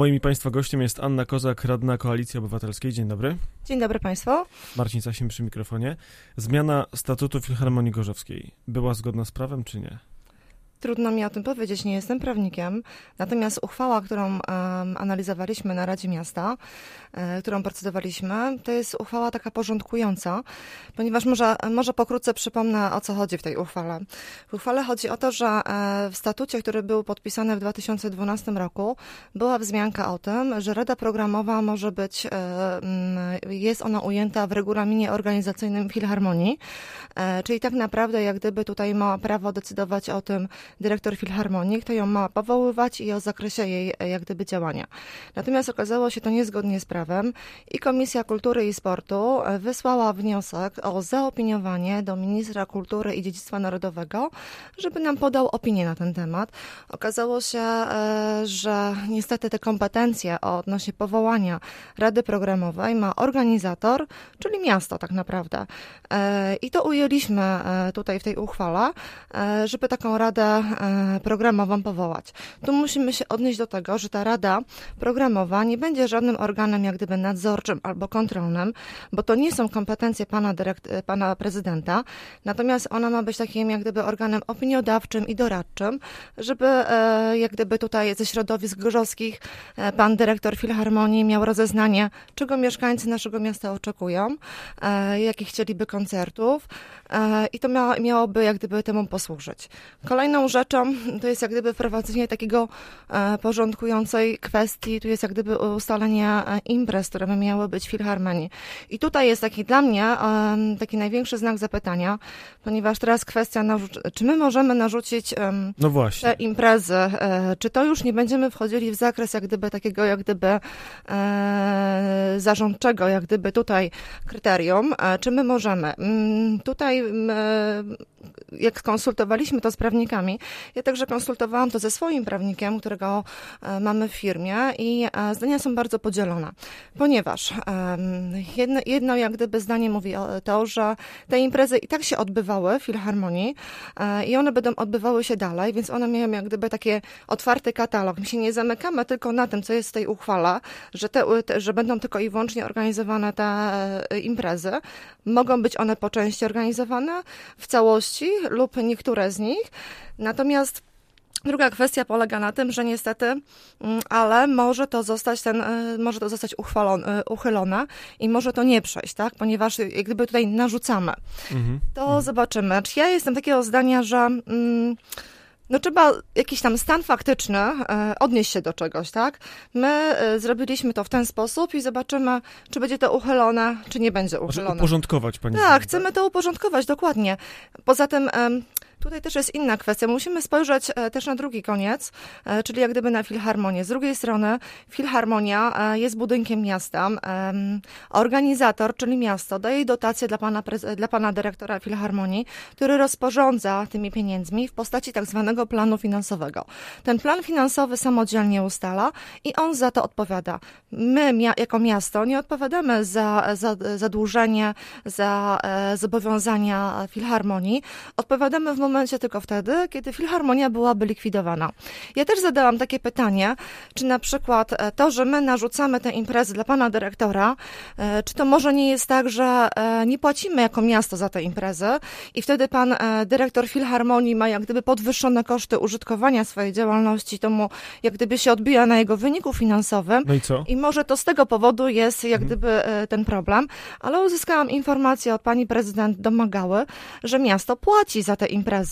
Moim i Państwa gościem jest Anna Kozak, radna Koalicji Obywatelskiej. Dzień dobry. Dzień dobry Państwu. Marcin Sasin przy mikrofonie. Zmiana statutu Filharmonii Gorzowskiej była zgodna z prawem, czy nie? Trudno mi o tym powiedzieć, nie jestem prawnikiem, natomiast uchwała, którą analizowaliśmy na Radzie Miasta, którą procedowaliśmy, to jest uchwała taka porządkująca, ponieważ może pokrótce przypomnę, o co chodzi w tej uchwale. W uchwale chodzi o to, że w statucie, który był podpisany w 2012 roku, była wzmianka o tym, że Rada Programowa może być, jest ona ujęta w regulaminie organizacyjnym Filharmonii, czyli tak naprawdę jak gdyby tutaj ma prawo decydować o tym dyrektor Filharmonii, kto ją ma powoływać i o zakresie jej jak gdyby działania. Natomiast okazało się to niezgodnie z prawem i Komisja Kultury i Sportu wysłała wniosek o zaopiniowanie do ministra kultury i dziedzictwa narodowego, żeby nam podał opinię na ten temat. Okazało się, że niestety te kompetencje odnośnie powołania Rady Programowej ma organizator, czyli miasto tak naprawdę. I to ujęliśmy tutaj w tej uchwale, żeby taką radę programową powołać. Tu musimy się odnieść do tego, że ta Rada Programowa nie będzie żadnym organem jak gdyby nadzorczym albo kontrolnym, bo to nie są kompetencje pana prezydenta, natomiast ona ma być takim jak gdyby organem opiniodawczym i doradczym, żeby jak gdyby tutaj ze środowisk gorzowskich pan dyrektor Filharmonii miał rozeznanie, czego mieszkańcy naszego miasta oczekują, jakich chcieliby koncertów i to miałoby jak gdyby temu posłużyć. Kolejną rzeczą to jest jak gdyby wprowadzenie takiego porządkującej kwestii, tu jest jak gdyby ustalenie imprez, które by miały być w Filharmonii. I tutaj jest taki dla mnie taki największy znak zapytania, ponieważ teraz kwestia, czy my możemy narzucić no właśnie te imprezy, czy to już nie będziemy wchodzili w zakres jak gdyby takiego jak gdyby zarządczego, jak gdyby tutaj kryterium, czy my możemy. Tutaj jak skonsultowaliśmy to z prawnikami, ja także konsultowałam to ze swoim prawnikiem, którego mamy w firmie i zdania są bardzo podzielone, ponieważ jedno jak gdyby zdanie mówi to, że te imprezy i tak się odbywały w Filharmonii i one będą odbywały się dalej, więc one mają jak gdyby taki otwarty katalog. My się nie zamykamy tylko na tym, co jest w tej uchwale, że będą tylko i wyłącznie organizowane te imprezy. Mogą być one po części organizowane w całości lub niektóre z nich. Natomiast druga kwestia polega na tym, że niestety, ale może to zostać uchylone i może to nie przejść, tak? Ponieważ jak gdyby tutaj narzucamy. To zobaczymy. Czy ja jestem takiego zdania, że trzeba jakiś tam stan faktyczny odnieść się do czegoś, tak? My zrobiliśmy to w ten sposób i zobaczymy, czy będzie to uchylone, czy nie będzie uchylone. Znaczy uporządkować, pani. Tak, chcemy to uporządkować, dokładnie. Poza tym tutaj też jest inna kwestia. Musimy spojrzeć też na drugi koniec, czyli jak gdyby na Filharmonię. Z drugiej strony Filharmonia jest budynkiem miasta. Organizator, czyli miasto, daje dotację dla pana dyrektora Filharmonii, który rozporządza tymi pieniędzmi w postaci tak zwanego planu finansowego. Ten plan finansowy samodzielnie ustala i on za to odpowiada. My jako miasto nie odpowiadamy za zadłużenie, za zobowiązania Filharmonii. Odpowiadamy w momencie tylko wtedy, kiedy Filharmonia byłaby likwidowana. Ja też zadałam takie pytanie, czy na przykład to, że my narzucamy te imprezy dla pana dyrektora, czy to może nie jest tak, że nie płacimy jako miasto za te imprezy i wtedy pan dyrektor Filharmonii ma jak gdyby podwyższone koszty użytkowania swojej działalności, to mu jak gdyby się odbija na jego wyniku finansowym. No i co? I może to z tego powodu jest jak gdyby ten problem, ale uzyskałam informację od pani prezydent Domagały, że miasto płaci za te imprezy.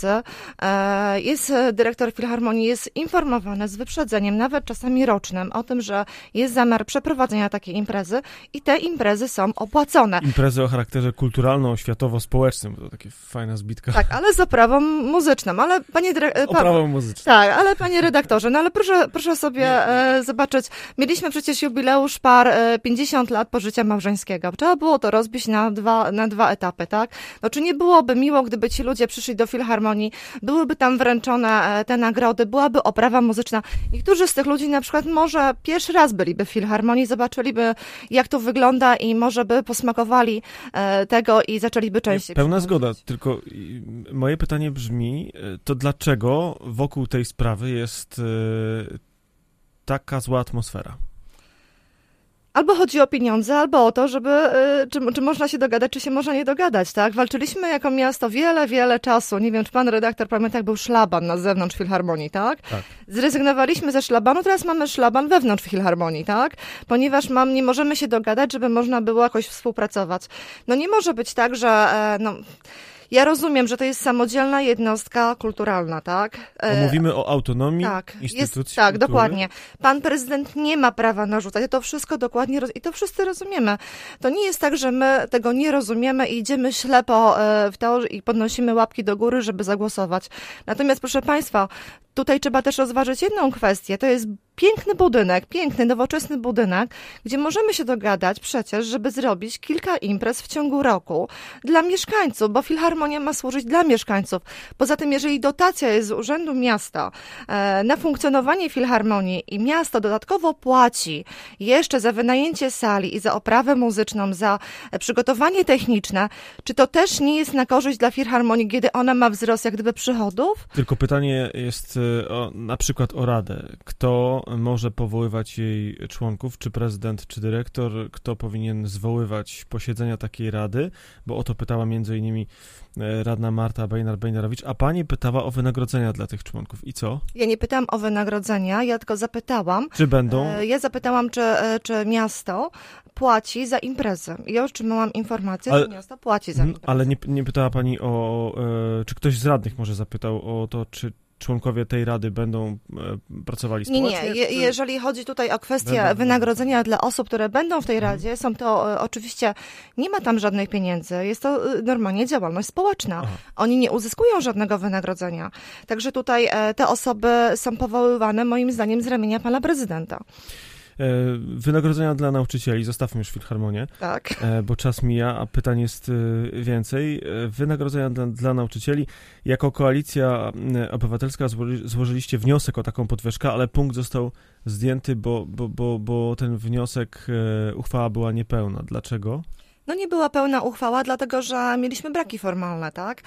Dyrektor Filharmonii jest informowany z wyprzedzeniem, nawet czasami rocznym, o tym, że jest zamiar przeprowadzenia takiej imprezy i te imprezy są opłacone. Imprezy o charakterze kulturalno-oświatowo-społecznym, to takie fajna zbitka. Tak, ale z oprawą muzyczną, ale oprawą muzyczną. Tak, ale panie redaktorze, ale proszę sobie zobaczyć, mieliśmy przecież jubileusz par 50 lat pożycia małżeńskiego. Trzeba było to rozbić na dwa etapy, tak? No czy nie byłoby miło, gdyby ci ludzie przyszli do Filharmonii, byłyby tam wręczone te nagrody, byłaby oprawa muzyczna. Niektórzy z tych ludzi na przykład może pierwszy raz byliby w Filharmonii, zobaczyliby jak to wygląda i może by posmakowali tego i zaczęliby częściej Pełna zgoda, tylko moje pytanie brzmi, to dlaczego wokół tej sprawy jest taka zła atmosfera? Albo chodzi o pieniądze, albo o to, żeby, czy można się dogadać, czy się można nie dogadać, tak? Walczyliśmy jako miasto wiele czasu. Nie wiem, czy pan redaktor pamięta, jak był szlaban na zewnątrz Filharmonii, tak? Tak. Zrezygnowaliśmy ze szlabanu, teraz mamy szlaban wewnątrz Filharmonii, tak? Ponieważ nie możemy się dogadać, żeby można było jakoś współpracować. No nie może być tak, że, ja rozumiem, że to jest samodzielna jednostka kulturalna, tak? Mówimy o autonomii instytucji tak, kultury. dokładnie. Pan prezydent nie ma prawa narzucać. To wszystko dokładnie i to wszyscy rozumiemy. To nie jest tak, że my tego nie rozumiemy i idziemy ślepo w to i podnosimy łapki do góry, żeby zagłosować. Natomiast, proszę państwa, tutaj trzeba też rozważyć jedną kwestię. To jest piękny budynek, piękny, nowoczesny budynek, gdzie możemy się dogadać przecież, żeby zrobić kilka imprez w ciągu roku dla mieszkańców, bo Filharmonia ma służyć dla mieszkańców. Poza tym, jeżeli dotacja jest z Urzędu Miasta na funkcjonowanie Filharmonii i miasto dodatkowo płaci jeszcze za wynajęcie sali i za oprawę muzyczną, za przygotowanie techniczne, czy to też nie jest na korzyść dla Filharmonii, kiedy ona ma wzrost jak gdyby przychodów? Tylko pytanie jest na przykład o Radę. Kto może powoływać jej członków, czy prezydent, czy dyrektor? Kto powinien zwoływać posiedzenia takiej rady? Bo o to pytała między innymi radna Marta Bejnar-Bejnarowicz, a pani pytała o wynagrodzenia dla tych członków. I co? Ja nie pytałam o wynagrodzenia, ja tylko zapytałam. Czy będą? Ja zapytałam, czy miasto płaci za imprezę. Ja otrzymałam informację, że miasto płaci za imprezę. Ale nie pytała pani o... czy ktoś z radnych może zapytał o to, czy członkowie tej rady będą pracowali społecznie? Nie. Jeżeli chodzi tutaj o kwestię wynagrodzenia dla osób, które będą w tej radzie, są to oczywiście, nie ma tam żadnych pieniędzy, jest to normalnie działalność społeczna. Aha. Oni nie uzyskują żadnego wynagrodzenia. Także tutaj te osoby są powoływane moim zdaniem z ramienia pana prezydenta. Wynagrodzenia dla nauczycieli, zostawmy już Filharmonię, tak. Bo czas mija, a pytań jest więcej. Wynagrodzenia dla nauczycieli. Jako Koalicja Obywatelska złożyliście wniosek o taką podwyżkę, ale punkt został zdjęty, bo ten wniosek, uchwała była niepełna. Dlaczego? No nie była pełna uchwała, dlatego że mieliśmy braki formalne, tak?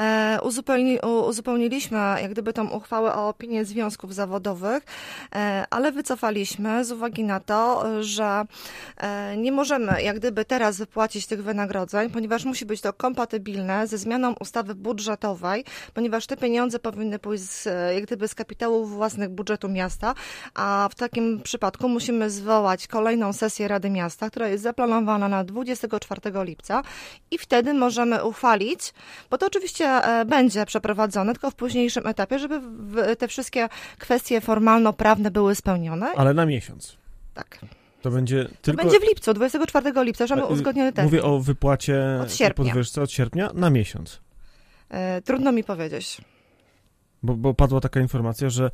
Uzupełniliśmy jak gdyby tą uchwałę o opinię związków zawodowych, ale wycofaliśmy z uwagi na to, że nie możemy jak gdyby teraz wypłacić tych wynagrodzeń, ponieważ musi być to kompatybilne ze zmianą ustawy budżetowej, ponieważ te pieniądze powinny pójść jak gdyby z kapitałów własnych budżetu miasta, a w takim przypadku musimy zwołać kolejną sesję Rady Miasta, która jest zaplanowana na 24 lipca i wtedy możemy uchwalić, bo to oczywiście będzie przeprowadzone, tylko w późniejszym etapie, żeby te wszystkie kwestie formalno-prawne były spełnione. Ale na miesiąc. Tak. To będzie tylko... To będzie w lipcu, 24 lipca, że mamy uzgodniony termin. Mówię o wypłacie podwyżce od sierpnia na miesiąc. Trudno mi powiedzieć. Bo padła taka informacja, że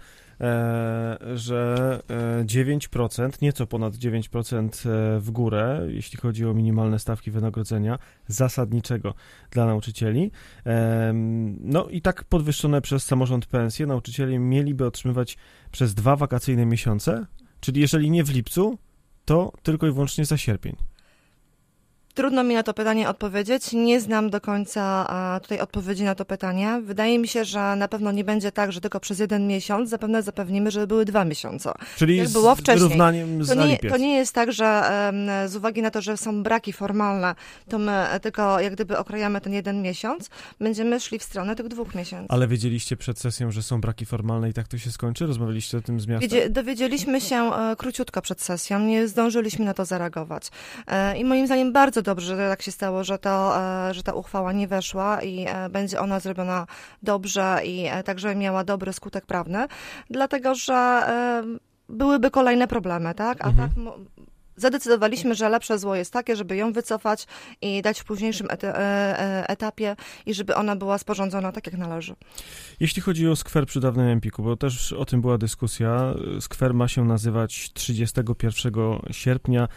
9%, nieco ponad 9% w górę, jeśli chodzi o minimalne stawki wynagrodzenia zasadniczego dla nauczycieli. No i tak podwyższone przez samorząd pensje nauczyciele mieliby otrzymywać przez 2 wakacyjne miesiące, czyli jeżeli nie w lipcu, to tylko i wyłącznie za sierpień. Trudno mi na to pytanie odpowiedzieć. Nie znam do końca tutaj odpowiedzi na to pytanie. Wydaje mi się, że na pewno nie będzie tak, że tylko przez 1 miesiąc. Zapewne zapewnimy, że były 2 miesiące. Czyli jak było wcześniej. Z wyrównaniem za lipiec. To nie jest tak, że z uwagi na to, że są braki formalne, to my tylko jak gdyby okrajamy ten 1 miesiąc. Będziemy szli w stronę tych 2 miesięcy. Ale wiedzieliście przed sesją, że są braki formalne i tak to się skończy? Rozmawialiście o tym z miastem? Dowiedzieliśmy się króciutko przed sesją. Nie zdążyliśmy na to zareagować. I moim zdaniem bardzo dobrze, że tak się stało, że ta uchwała nie weszła i będzie ona zrobiona dobrze i także miała dobry skutek prawny, dlatego że byłyby kolejne problemy, tak? A tak zadecydowaliśmy, że lepsze zło jest takie, żeby ją wycofać i dać w późniejszym etapie i żeby ona była sporządzona tak, jak należy. Jeśli chodzi o skwer przy dawnym Empiku, bo też o tym była dyskusja, skwer ma się nazywać 31 sierpnia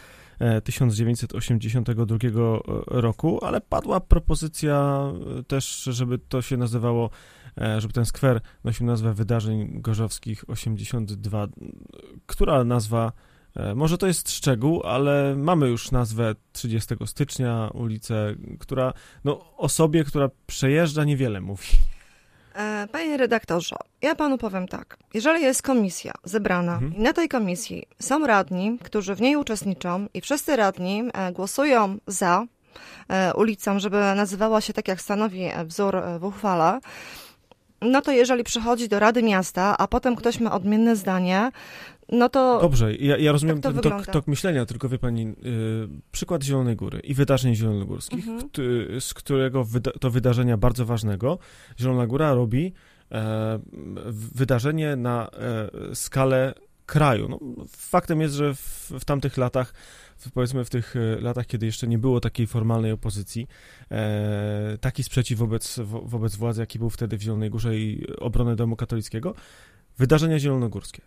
1982 roku, ale padła propozycja też, żeby to się nazywało, żeby ten skwer nosił nazwę Wydarzeń Gorzowskich 82. Która nazwa, może to jest szczegół, ale mamy już nazwę 30 stycznia, ulicę, która osobie, która przejeżdża, niewiele mówi. Panie redaktorze, ja panu powiem tak. Jeżeli jest komisja zebrana i na tej komisji są radni, którzy w niej uczestniczą i wszyscy radni głosują za ulicą, żeby nazywała się tak, jak stanowi wzór w uchwale, no to jeżeli przychodzi do Rady Miasta, a potem ktoś ma odmienne zdanie, no to... Dobrze, ja rozumiem tak ten tok myślenia, tylko wie pani, przykład Zielonej Góry i wydarzeń zielonogórskich, z którego to wydarzenia bardzo ważnego, Zielona Góra robi wydarzenie na skalę kraju. No, faktem jest, że w tamtych latach, powiedzmy w tych latach, kiedy jeszcze nie było takiej formalnej opozycji, taki sprzeciw wobec władzy, jaki był wtedy w Zielonej Górze i obrony domu katolickiego, wydarzenia zielonogórskie.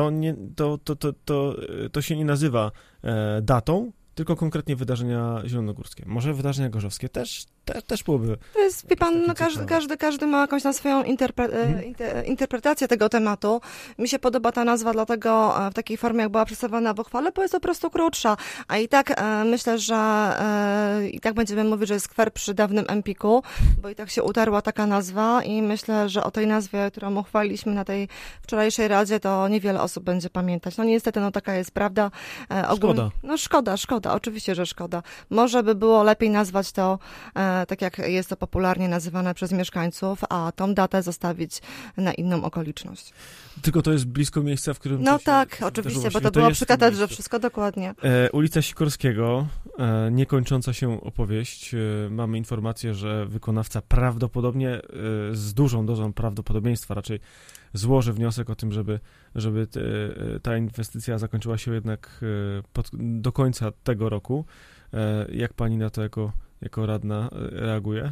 To się nie nazywa datą, tylko konkretnie interpretacje zielonogórskie. Może wydarzenia gorzowskie też byłoby... To jest, wie pan, no każdy ma jakąś na swoją interpretację tego tematu. Mi się podoba ta nazwa, dlatego w takiej formie, jak była przedstawiona w uchwale, bo jest po prostu krótsza. A i tak myślę, że i tak będziemy mówić, że jest skwer przy dawnym Empiku, bo i tak się utarła taka nazwa i myślę, że o tej nazwie, którą uchwaliliśmy na tej wczorajszej radzie, to niewiele osób będzie pamiętać. No niestety, no taka jest prawda. Szkoda. No szkoda, oczywiście, że szkoda. Może by było lepiej nazwać to tak, jak jest to popularnie nazywane przez mieszkańców, a tą datę zostawić na inną okoliczność. Tylko to jest blisko miejsca, w którym... No tak, oczywiście, bo to było przy katedrze, wszystko dokładnie. Ulica Sikorskiego, niekończąca się opowieść. Mamy informację, że wykonawca prawdopodobnie, z dużą dozą prawdopodobieństwa raczej, złoży wniosek o tym, żeby ta inwestycja zakończyła się jednak do końca tego roku. Jak pani na to jako radna reaguje?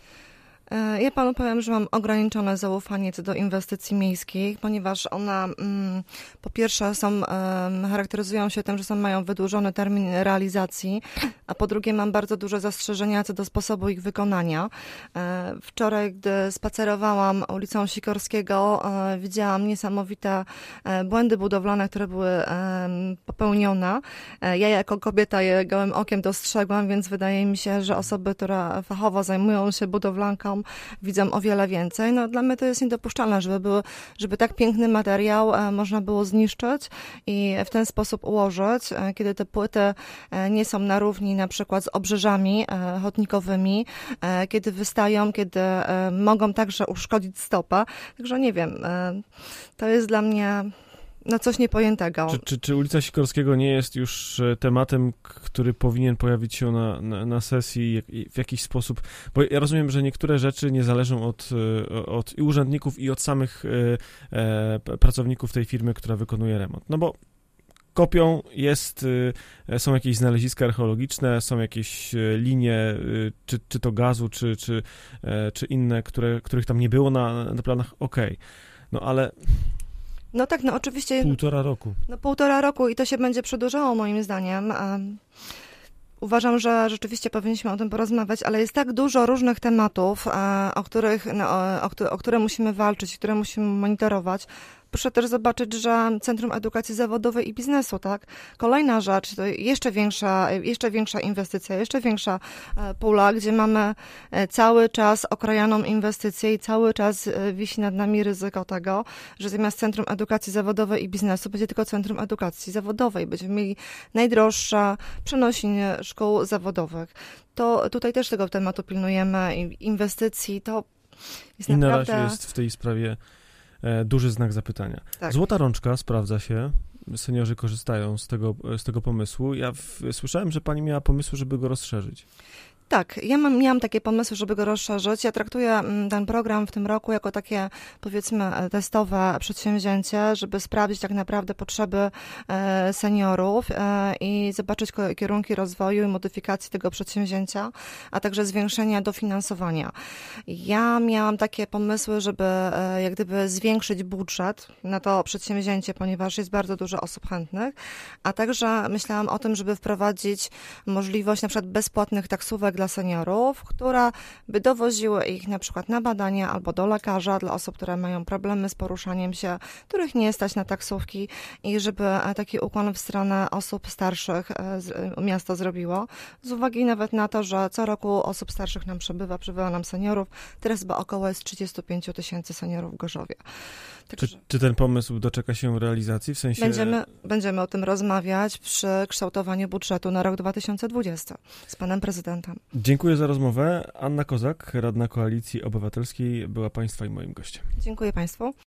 Ja panu powiem, że mam ograniczone zaufanie co do inwestycji miejskich, ponieważ one po pierwsze charakteryzują się tym, że mają wydłużony termin realizacji, a po drugie mam bardzo duże zastrzeżenia co do sposobu ich wykonania. Wczoraj, gdy spacerowałam ulicą Sikorskiego, widziałam niesamowite błędy budowlane, które były popełnione. Ja jako kobieta je gołym okiem dostrzegłam, więc wydaje mi się, że osoby, które fachowo zajmują się budowlanką, widzą o wiele więcej. No, dla mnie to jest niedopuszczalne, żeby tak piękny materiał można było zniszczyć i w ten sposób ułożyć, kiedy te płyty nie są na równi na przykład z obrzeżami chodnikowymi, kiedy wystają, kiedy mogą także uszkodzić stopę. Także nie wiem, to jest dla mnie... No coś niepojętego. Czy ulica Sikorskiego nie jest już tematem, który powinien pojawić się na sesji w jakiś sposób? Bo ja rozumiem, że niektóre rzeczy nie zależą od i urzędników i od samych pracowników tej firmy, która wykonuje remont. No bo kopią są jakieś znaleziska archeologiczne, są jakieś linie, czy to gazu, czy inne, których tam nie było na planach, okej. No ale... No tak, no oczywiście... 1,5 roku. No 1,5 roku i to się będzie przedłużało moim zdaniem. Uważam, że rzeczywiście powinniśmy o tym porozmawiać, ale jest tak dużo różnych tematów, o które musimy walczyć, które musimy monitorować. Proszę też zobaczyć, że Centrum Edukacji Zawodowej i Biznesu, tak? Kolejna rzecz, to jeszcze większa inwestycja, jeszcze większa pula, gdzie mamy cały czas okrojoną inwestycję i cały czas wisi nad nami ryzyko tego, że zamiast Centrum Edukacji Zawodowej i Biznesu będzie tylko Centrum Edukacji Zawodowej. Będziemy mieli najdroższe przenosiny szkół zawodowych. To tutaj też tego tematu pilnujemy, inwestycji, to jest I naprawdę... na razie jest w tej sprawie duży znak zapytania. Tak. Złota rączka sprawdza się, seniorzy korzystają z tego pomysłu. Ja słyszałem, że pani miała pomysł, żeby go rozszerzyć. Tak, ja miałam takie pomysły, żeby go rozszerzyć. Ja traktuję ten program w tym roku jako takie, powiedzmy, testowe przedsięwzięcie, żeby sprawdzić tak naprawdę potrzeby seniorów i zobaczyć kierunki rozwoju i modyfikacji tego przedsięwzięcia, a także zwiększenia dofinansowania. Ja miałam takie pomysły, żeby jak gdyby zwiększyć budżet na to przedsięwzięcie, ponieważ jest bardzo dużo osób chętnych, a także myślałam o tym, żeby wprowadzić możliwość na przykład bezpłatnych taksówek dla seniorów, które by dowoziły ich na przykład na badania albo do lekarza dla osób, które mają problemy z poruszaniem się, których nie stać na taksówki i żeby taki ukłon w stronę osób starszych miasto zrobiło. Z uwagi nawet na to, że co roku osób starszych nam przybywa nam seniorów. Teraz chyba około jest 35 000 seniorów w Gorzowie. Także Czy ten pomysł doczeka się realizacji? W sensie... Będziemy o tym rozmawiać przy kształtowaniu budżetu na rok 2020 z panem prezydentem. Dziękuję za rozmowę. Anna Kozak, radna Koalicji Obywatelskiej, była państwa i moim gościem. Dziękuję państwu.